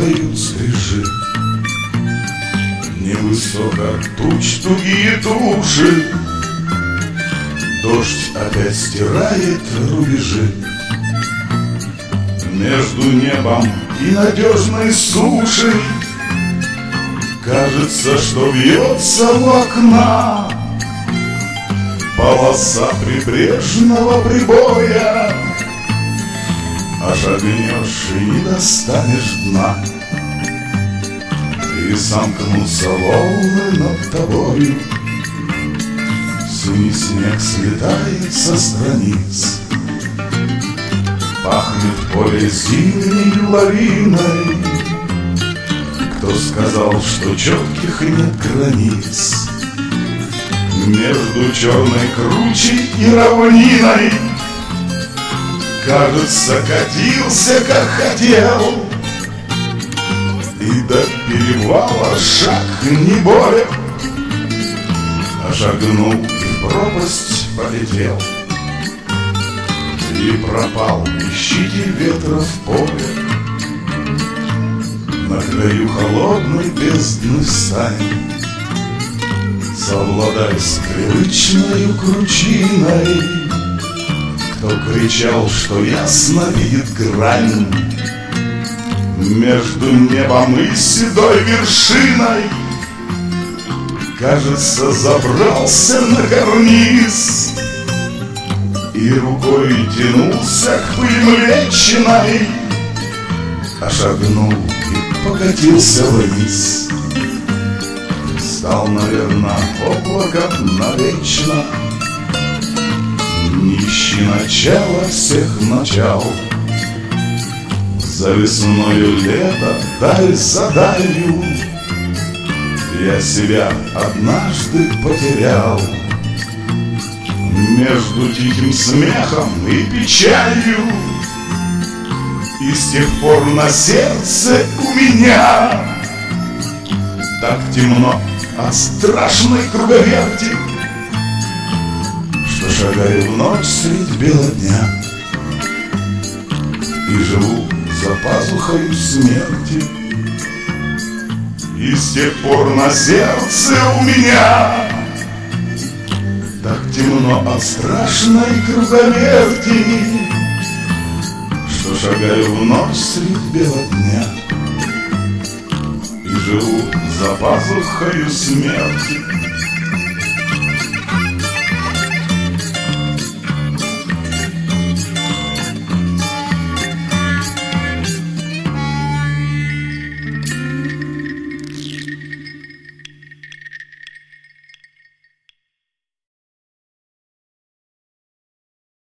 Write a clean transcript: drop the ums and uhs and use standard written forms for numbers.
падают стрижи, невысоко туч тугие туши. Дождь опять стирает рубежи между небом и надежной сушей. Кажется, что бьется в окна полоса прибрежного прибоя, а шагнешь и не достанешь дна, и сомкнутся волны над тобою. Синий снег слетает со страниц, пахнет поле зимней лавиной. Кто сказал, что четких нет границ между черной кручей и равниной? Кажется, катился, как хотел, и до перевала шаг не более, а шагнул и в пропасть полетел, и пропал, ищите ветра в поле. На краю холодной бездны стань, совладай с привычною кручиной. Кто кричал, что ясно видит грань между небом и седой вершиной, кажется, забрался на карниз и рукой тянулся к пыльмлечиной, а шагнул и покатился вниз. Стал, наверно, облаком навечно, нищий начало всех начал. За весною лето, даль за далью, я себя однажды потерял между тихим смехом и печалью. И с тех пор на сердце у меня так темно от страшной круговерти, что шагаю в ночь средь бела дня и живу за пазухой смерти. И с тех пор на сердце у меня так темно от страшной круговерти, что шагаю в ночь средь бела дня и живу за пазухою смерти.